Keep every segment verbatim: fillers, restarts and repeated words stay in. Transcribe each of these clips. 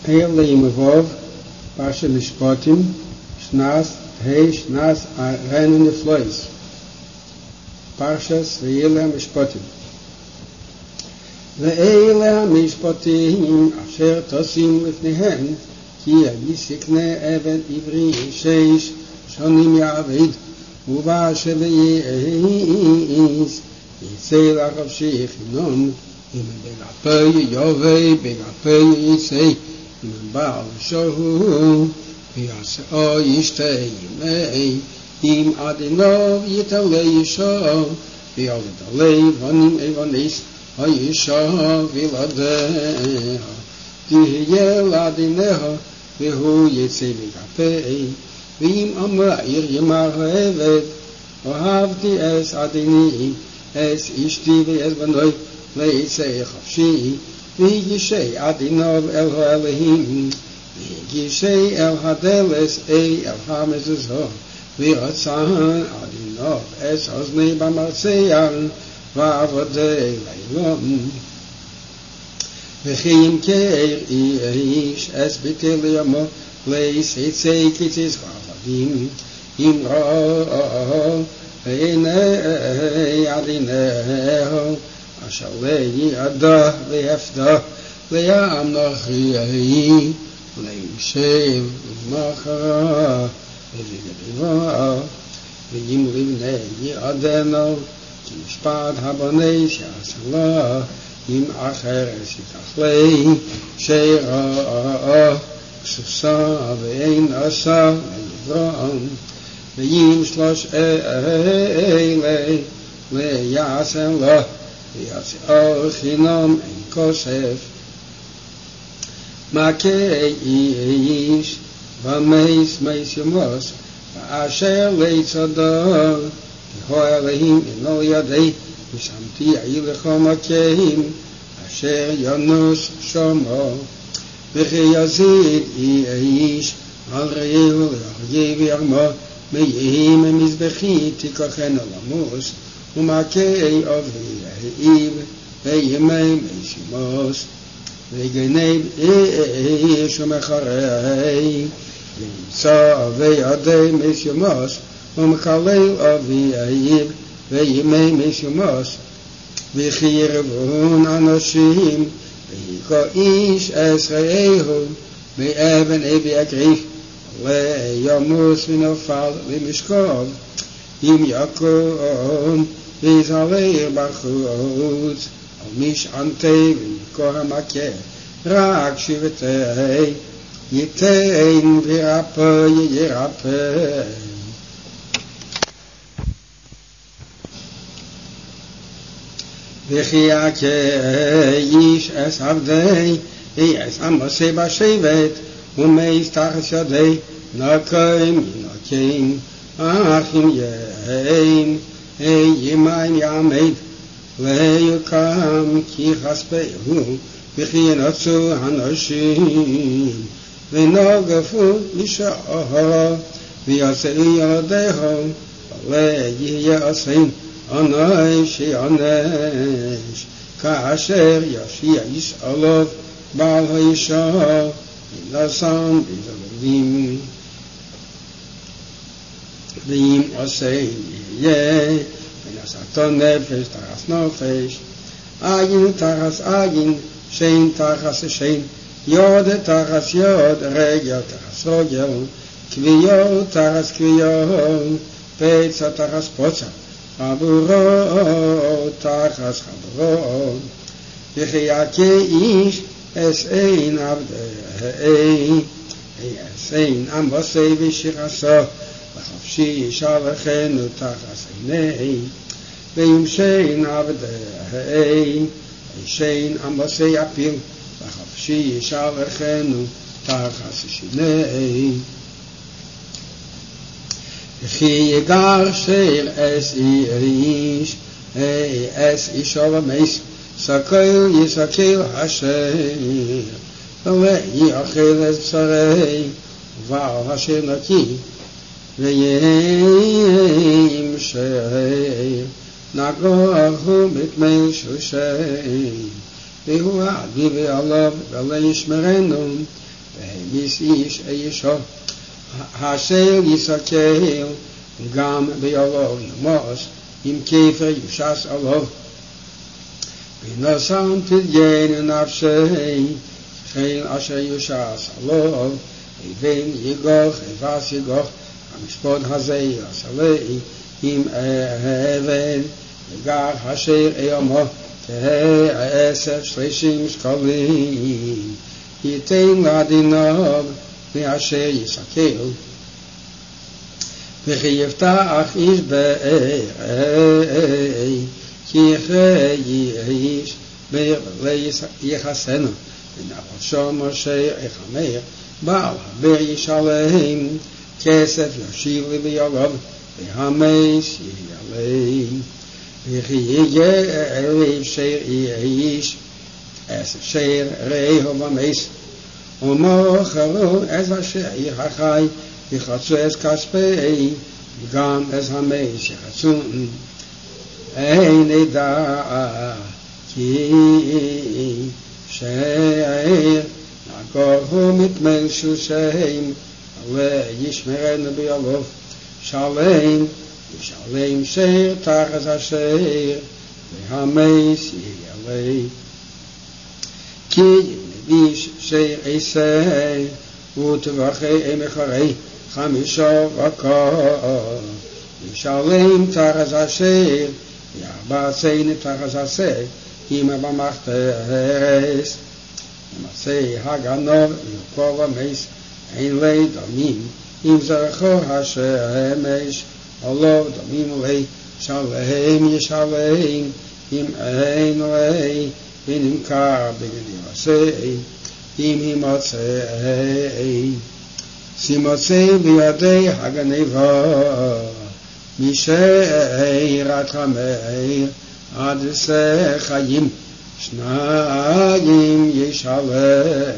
Eile Imavov, Pasha Mishpatim, Shnas, Hei, Shnas, Rein und Flois. Parshas Ve'ele Mishpatim. Ve'ele Mishpatim, Asher Tosim Lifnehen, Ki Yisikne Evet Ivri Sheish, Shonim Ya'avid, Uva Sheve'yis, Yitzei L'Arav Shechinon, Im Begapei Yovei, Begapei Yitzei, Im Baal Shohu, V'yaseo Yishtei Yimei, Im Adinov Yitalei Yisho, V'yolidalei Vonim Evonis, Hayisho V'ladeha, Tihyeh Ladineha, V'hu Yitzei Begapei, V'im Amra'ir Yimar Ha'eved, Ohavti Es Adini, Es Ishti V'es Banoi, Le'itzei Chafshi, V'yishei Adinov El Ha'elehim, V'yishei El Hadeles Ei El HaMezuzah, V'yotzan Adinov Es Oznei B'martzeyan, V'avodei Leilom. V'chiyim Keir Ish Es B'tel Yomo, Leis Eitzei Kitzis V'avadim, Imro V'enei Adineho, Ashalei Adah V'yafdah V'yam Nochi V'leimshev V'machara V'yigadiva V'yim Livnei Adeno K'mishpat Habonei Sh'asala Im Acheres Yitachlei Sheira K'susa V'ein Asa V'yivram V'yim Shlosh Eilei V'yasen Lo V'yaseo Chinam Ein Kosef Makei Ish V'meis Meis Yomos V'asher Leitzador V'hoa Lehim Eno Yadei V'shamti Ayilecho Makeim Asher Yonus Shomo V'chi Yazid Ish Al Reyehu L'Achyev Yarmo Me'yehim Mizbechi Tikochen Olamus Umakei Ovi Eiv Ve'yemei Meis Yomos Ve'genev Eish Umecharei Ve'nimtza Ve'yadei Meis Yomos Umekalei Ovi Eiv Ve'yemei Meis Yomos Ve'chirevun Anoshim Ve'yiko Ish Esre'ehu Ve'even Evi Agrif Le'yomus V'nofal V'mishkov Im Yaakov V'zaleir Bachutz Al Mish'antei V'yikor HaMakeh Rak Shivetei Yitein V'yirapeh Yirapeh V'chiyakeh Ish Es Avdei Es Amosei B'Shevet U'meis Tachas Yadei Nakoim Yinakeim Achim Yeim Ei Yimayim Yameid Le'yukam Ki Chaspeihu V'chiyenotzu Hanoshim V'nogafu Yisha'oho V'yasei Yodeho Le'yihye Osein Onoi She'onesh Ka'asher Yashia Yish'olov Ba'al HaYisho V'nasan V'zavim V'im Osein Yeh V'nasaton Nefesh Tachas Nofesh Agin Tachas Agin Shein Tachas Shein Yod Tachas Yod Regel Tachas Rogel Kviyot Tachas Kviyot Petza Tachas Potza Chaburo Tachas Chaburo V'chiyakeh Ish Es Ein Avdei Es Ein Amosei V'shiraso V'chafshi Shalachenu Tachas Einei V'im Shein Avdei Shein Amosei Apil V'chafshi Shalachenu Tachas Shinei V'chi Yigar Sheir Es Ish Es Ishol Ameis Sakel Yisakel Hasher V'le'i Achel Es B'sarei V'al Hasher Naki V'yim Sheir Nagohu Mitmei Shushay Vehu Adi Ve'alav Ve'le Yishmerenu והמיס איש אישו אשר יסקל גם ביולו ימוס עם כפר יושס עליו ונוסם תדגן נפשי חיל אשר יושס עליו אבן יגוך אבס יגוך המשפט הזה יעשה עם אבן יגח אשר איומו תהא עשר שלושים שקלים ייתן לאדיניו מאשר יסקל וכי יפתח איש בארי כי אחרי איש ויחסנו ונפשו משה יחמר בעל הבר ישלם כסף ישיב לי ביולו והמס יעלה וכי יהיה ערב שר איש אס אשר ראהו במס ומוכרו אס אשר יחחי יחצו אס כספי גם אס המס יחצו אין ידע כי שר נגוהו מתמל של שם וישמרנו ביולו שלם ישלם שר תחת אשר והמס יעלה כי נביש שר עשה ותבחי אמחרי חמישו וקור ישלם תחת אשר יעבצי נתחת אשר אמא במחתרס ימצא הגנוב וכל המס אין לי דמים אם זרחו השמש עולו דמים לי שלם ישלם אם אין לי ונמכר בגן יעשה אם ימצא שימצא בידי הגניבה משארת חמר עד עשה חיים שניים ישלם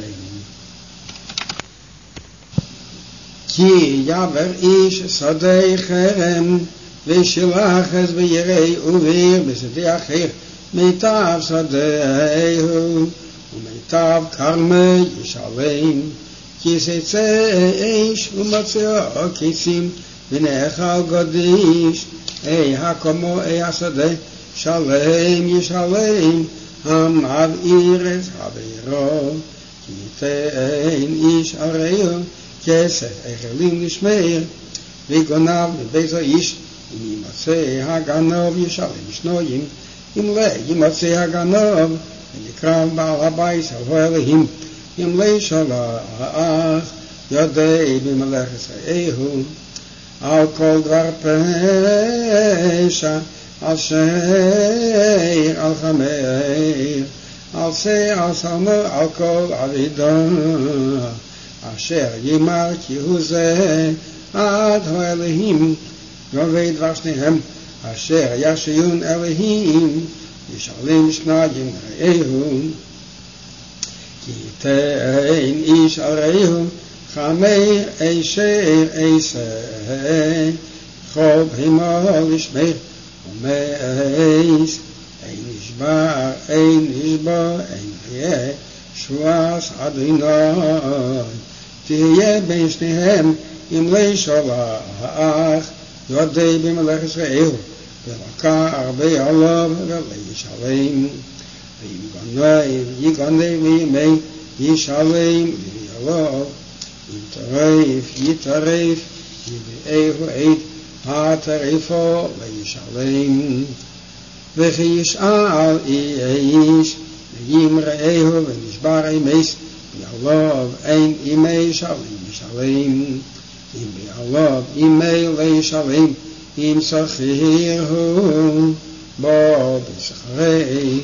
כי יעבר איש שדה חרם ושלח את בירי וביר בשדה אחר מיטב שדהו ומיטב כרמי ישלם כי שצא איש ומצאו קיצים ונאכל גדיש אי הקומו אי השדה שלם ישלם המבעיר את חברו כי תן איש הריו כסף החלים לשמר וגונב מבית האיש אם ימצא הגנוב ישלם שנויים אם לא ימצא הגנוב ונקרב בעל הבית על אלוהים אם לא שלח ידי במלאכת ישראהו על כל דבר פשע על שיר על חמר על שיר על סלמו על כל עבידה אשר ימר כי הוא זה עד האלוהים גובי דבר שניהם אשר ישיון אלוהים ישלם שניים רעהו כי תן איש על רעהו חמר אשר עשה כל בהמה לשמר ומאס אין נשבר אין נשבר אין יהיה שוואס אדוני תהיה בין שניהם אם לא שלח ידי במלאכת ישראל ולקח הרבה עליו וישלם ואם גנב יגנב מימי ישלם ויעלו אם טרף יטרף יביאהו עד הטרפו וישלם וכי ישאל איש וימראהו ונשבר אמס ביעלו אין ימי שלם ישלם אם ביעלו ימי לא ישלם אם שכירו בו בשכרי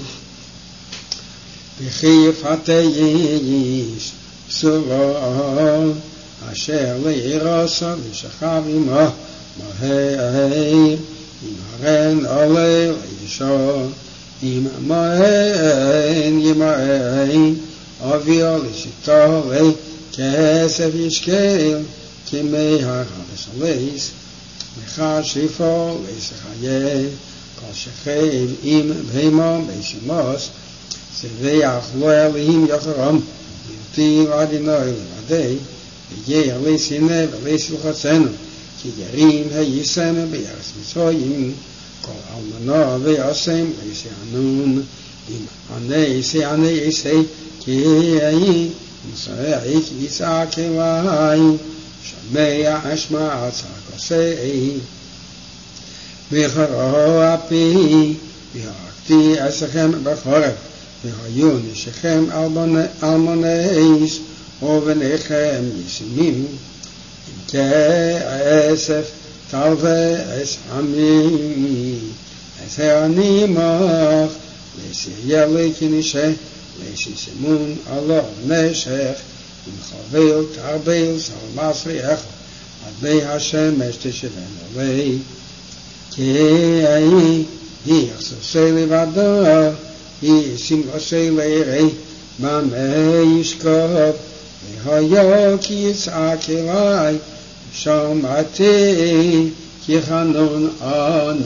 וכי יפתה איש סורו אשר לירוסו ושכב עמו מהר אם הרן עולה לישו אם מהן ימהן אביו לשיטו לכסף ישקל כמי הרסלס וחשיפו לשחיה כל שכב עם בהמו בשימוס סביח לא אלוהים יחרם ירתיב אדינוי ידי, ויהיה עלי סינא ועלי סלחצנו, כי גרים הישם בארץ מצרים, כל אלמנה וישם וישענון, אם עני שי עני שי, כי יהי, מסעי כי יצעק אלי, שמע אשמע צעקתי, וחרו אפי, והרגתי אסכם בחורף, והיו נשיכם אלמונס, ובניכם ישמים, אם כאסף תלווה אס עמי, אסר אני מוח, לסייע לי כנישה, לסיסמון עלו נשך, אם חבל תרבל סלמס ריח, עד בי השמש תשבנו לי, כי היא יחסוסי לבדו, היא סמלוסי לירי, במה ישכב, והיה כי יצעק אלי, שמעתי כי חנון אני.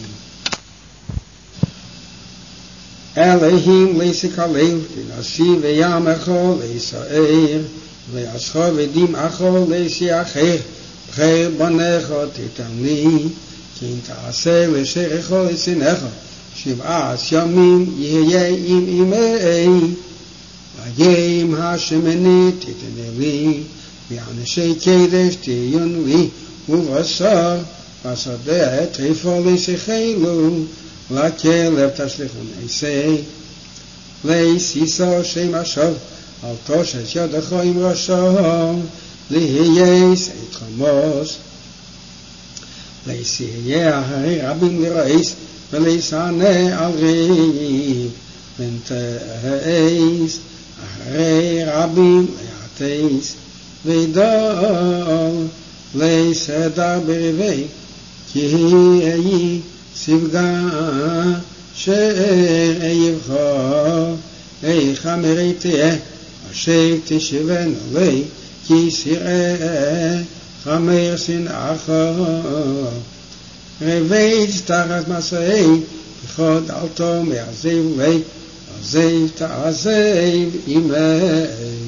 אלוהים לסקלל, ונשיא וימךו לישראל, ויעשו ודמעכו לשיחך, בחר בנך תיתן לי, כי אם תעשה לשרכו לשנך, שבעת ימים יהיה עם אמי, ויהיה עם השמני תיתן לי, ואנשי קדש תהיון לי, ובשר, בשדה תריפו לשיחלו, לכלב תשליכון עשי, לסיסו שם השוב, על תושת ידך עם ראשו, להייס את חמוס, לסייע אחרי רבים לרעיס, ולסענה על ריב, ונתעיס אחרי רבים להטייס, ודול לסדר בריבי, כי היא ספגה שאר יבחר, איך אמרי תהיה, אשר תשבנו לי, כי סיראה חמר שנאך, רבץ תחת מסעי, וחוד אלתו מעזב לי, עזב תעזב עמי.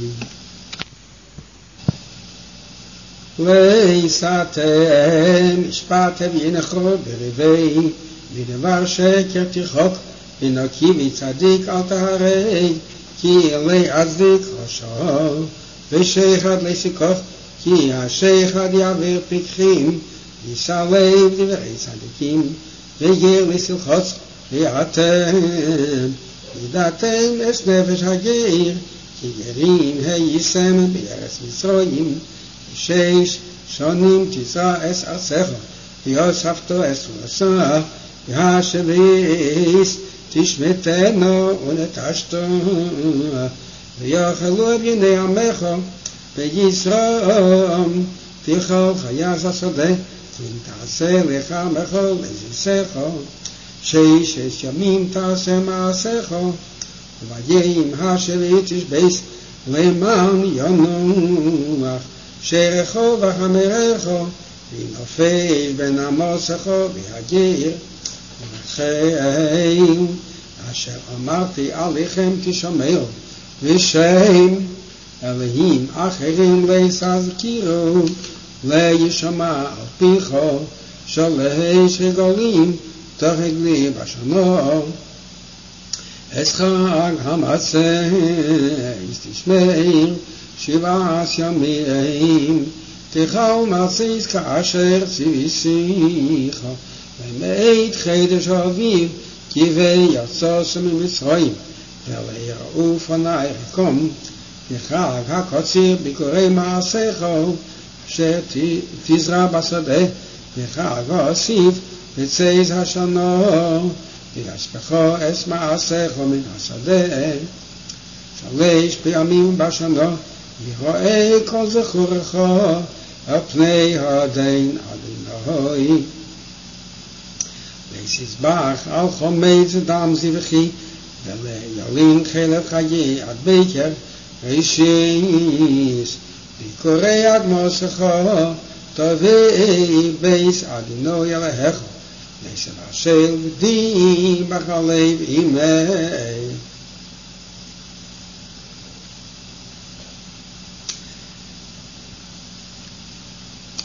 ויסתם משפט אביינך ברבי, ודבר שקר תרחוק, ונקי וצדיק אל תהרג, כי אלי אצדיק ראשו, ושחד לסיכוך, כי השחד יעביר פיקחים, יישא לב דברי צדיקים, וגר לסלחוץ, ויעתם, ידעתם אס נפש הגר, כי גרים הישם בארץ מצרים, שש שנים תזרע אס ארצך, ויוספתו אס ולסך, והשביעיס תשמטנו ונטשתו, ויאכלו בני עמך, ויזרום תאכל חייז השדה, אם תעשה לך מחול לזיסך, שש ימים תעשה מעשיך, ויהי עם השביעי תשבץ למען ינוח, שרחו וחמרךו, ונופש בין עמוסךו והגיר, ולכן אשר אמרתי עליכם תשמעו, ושם אלוהים אחרים לסזכירו, לישמע על פיכו, שלש רגלים תחג לי בשנו, אס חג המצה, תשמעו, שבעת ימים, תאכל מציס כאשר ציוויסיך, ומאת חידש אביב, כי ויצאו ממצרים, וליראו פני רקום, בחג הקוצר ביקורי מעשיך, אשר תזרע בשדה, בחג האסיף בצייז השנה, וישפכו אס מעשיך מן השדה, שלש פעמים בשנה, יראה כל זכורך על פני הדין אדוני. ויסבח על חומץ דם זבחי, ולילין חלב חיי עד בקר, רישיס, ביקורי עד מוסך, תביא בייס אדוני אלוהיך, וסבשל די בחלב עמי.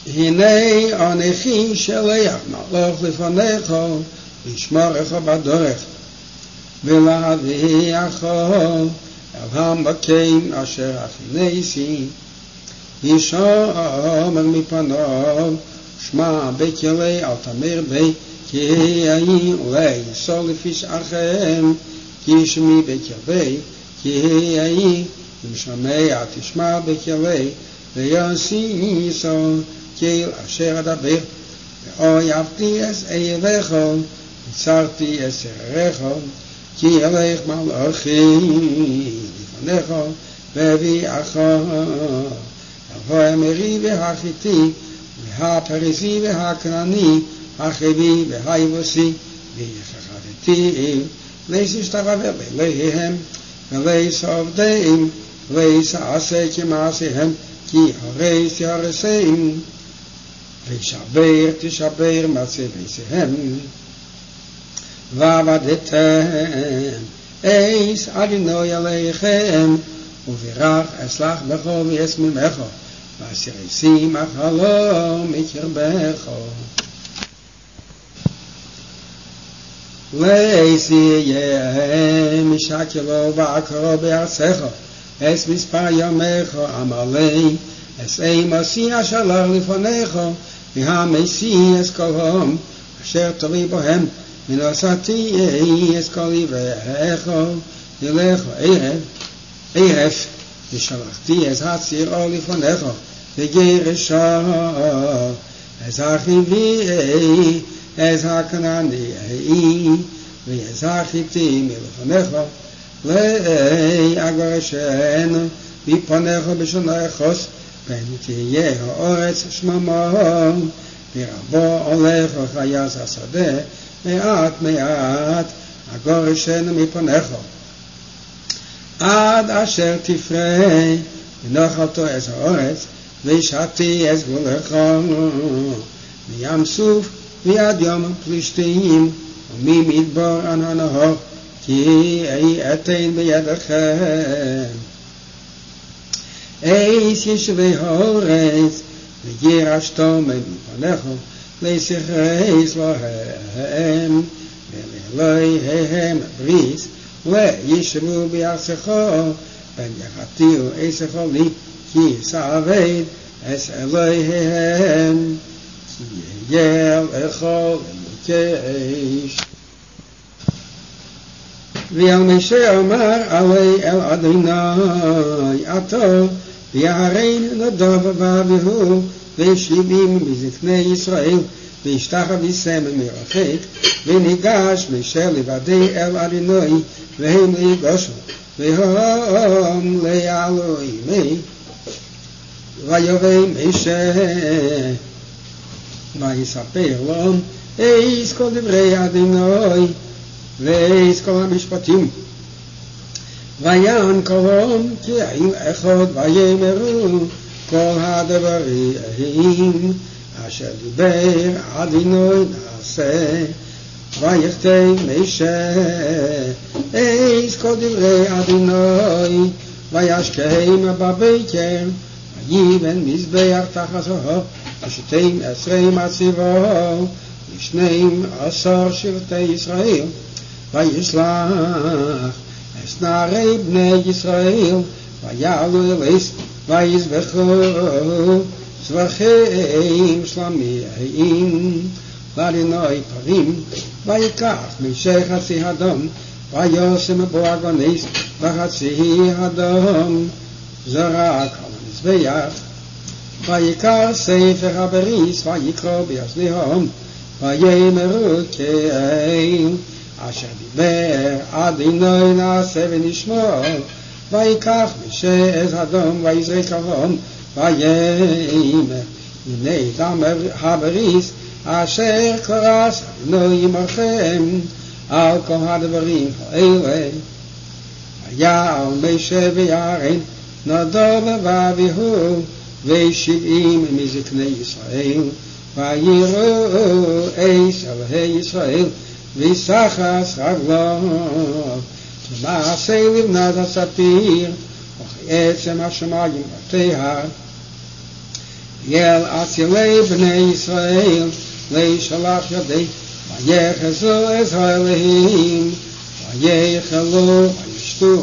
הנה אנכי שלח מלאך לפניך לשמורך בדרך ולהביאך אל המקום אשר הכנסתי ישמר מפניו שמע בקולי אל תמר בי כי אני לאסור לפי שערכם כי שמי בקולי כי אני אם שומע תשמע בקולי ויוסיסו כל אשר אדבר ואויבתי אס אליך יצרתי אס עריך כי אלך מלאכי לפניך והביאך אל האמורי והחיתי והפריזי והכנעני החבי והיבוסי ויחרתי להשתחוות אליהם ולעבדיהם ולעשה כמעשיהם כי הרס יהרסם ושבר תשבר מעשיהם ועבדתם אס אדוני עליכם וברך אסלח בכל ויעש ממך ואשר ישים החלום מקרבך לעשייה משקלו ועקרו בארצך אס מספר ימיך עמלי אס אימוסי אשר לפניך והמסי אס כלהם אשר תביא בהם ונשאתי אס כל עבריך ילך ערב ערב ושלחתי אס הצירו לפניך וגירשו אס החיבי אס הכנעני ואס החיתי מלפניך ויגרשנו מפניך בשנתך פן תהיה הארץ שממה ורבו הולך חייס השדה מעט מעט הגרשנו מפניך עד אשר תפרע ונחלתו אס הארץ ושתי אס גבולך מים סוף ועד יום פלישתים וממדבר עד הנהר כי אתן בידכם אס ישבי הארץ וגירשתם מפניך לסכרס להם ולאלוהיהם בריס וישבו בארצך פן יחתיו אסך לי כי סעבד אס אלוהיהם יהיה לך למוקש ועל משה אמר עלי אל אדוני עתה ויערן נדב ואביהו ושבעים מזקני ישראל וישתחוו מרחק וניגש משה לבדי אל אדוני והם ניגשו והם לאלוהים ויבא משה ויספר להם אס כל דברי אדוני ואס כל המשפטים ויען כלם כי היו אחד ויאמרו כל הדברים אשר דיבר אדוני נעשה ויכתב משה אס כל דברי אדוני וישכם בבוקר ויבן מזבח תחתו ושתים עשרה מצבו ושנים עשר שבטי ישראל וישלח אס נערי בני ישראל ויעלו אליס ויזבחו זבחים שלמים לאדוני פרים ויקח משה חצי אדם וישם בו עגבניס וחצי אדם זרק על המזבח ויקח ספר הבריס ויקרא באוזניהם ויאמרו כאל אשר דיבר אדוני נעשה ונשמע ויקח משה את אדם ויזרק עליהם ויאמר הנה דם הבריס אשר כרס אדוני עמכם על כל הדברים האלה ויעל משה ויערן נדב ואביהו ושבעים מזקני ישראל ויראו אס אלוהי ישראל ויסחס רגלו כמעשה לבנת הספיר וכעצם השמיים בתיה יל אצילי בני ישראל לשלח ידי ויחזו עזרה להם ויחלו וישתו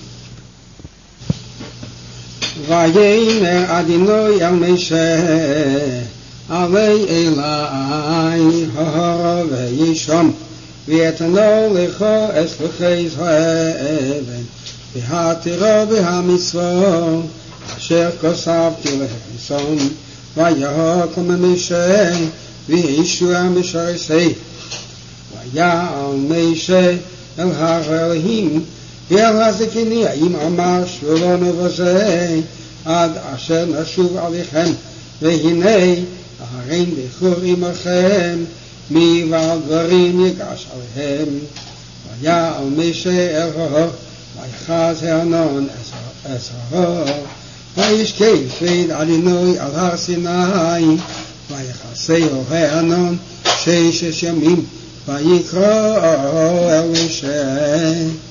ויאמר אדוני אל משה עלי אלי ההר וישום ויתנו לך את שלוחי האבן והתורה והמצווה אשר כוספתי לכם ויקום משה וישוע משרשי ויעל משה אל הר אלוהים ואל הזקנים אמר שבו נבזה עד אשר נשוב עליכם והנה ההרים בחור עמכם מבעל דברים יגש עליהם ויעל משה אל ההר ויחז הענן את ההר וישכב פד אדוני על הר סיני ויחסהו הענן ששת ימים ויקרא אל משה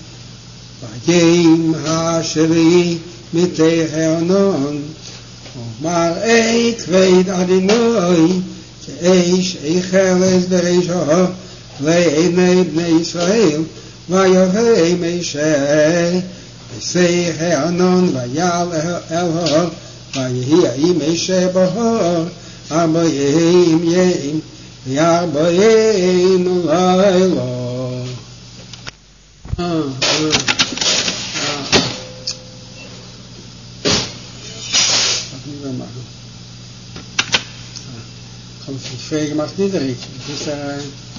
ויהי השביעי מתי הענן ומראה כבד אדוני כאש איכלס בראשו לעיני בני ישראל ויבא משה בשיא הענן ויעל אל ההר ויהי משה בהר ארבעים ימים וארבעים לילה. Kommt von Schwer gemacht niederig. Das ist